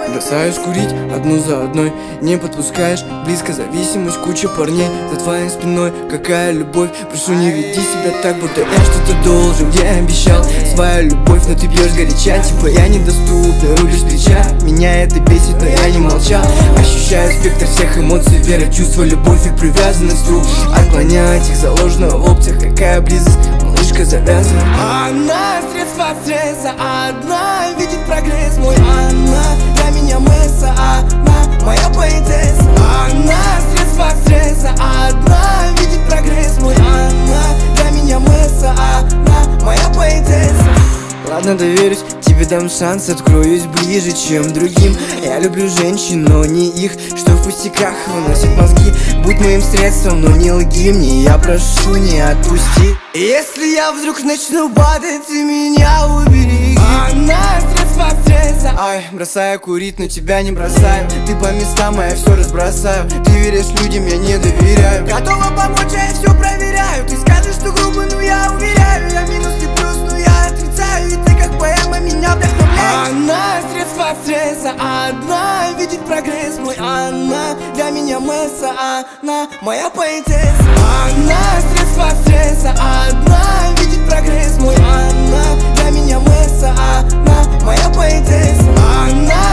Бросаешь курить одну за одной, не подпускаешь близко, зависимость, куча парней за твоей спиной. Какая любовь, прошу, не веди себя так, будто я что-то должен, где обещал своя любовь, но ты бьешь горяча, типа я недоступна, рубишь плеча. Меня это бесит, но я не молчал. Ощущаю спектр всех эмоций, вера, чувство, любовь и привязанность рук. Отклонять их заложено в опциях, какая близость, малышка завязана. Она средство стресса, одна видит прогресс мой. Она для меня мыса, она моя поэтесса. Она средство стресса, одна видит прогресс мой. Она для меня мыса, она моя поэтесса. Ладно, доверюсь, тебе дам шанс, откроюсь ближе, чем другим. Я люблю женщин, но не их, что в пустяках выносят мозги. Будь моим средством, но не лги мне, я прошу, не отпусти. Если я вдруг начну падать, ты меня убери. Она средство стресса. Ай, бросаю курить, но тебя не бросаю. Ты по местам, а я все разбросаю. Ты веришь людям, я не доверяю. Готова помочь, а я все проверяю. Ты скажешь, что грубо, но я уверяю. Я минус, ты плюс, но я отрицаю. И ты как поэма меня вдохновляешь. Она средство стресса, одна видит прогресс мой. Она для меня мыса, она моя поэтесса. Она средство стресса, одна видит прогресс мой. Она для меня мыса, она моя поэтесса. Она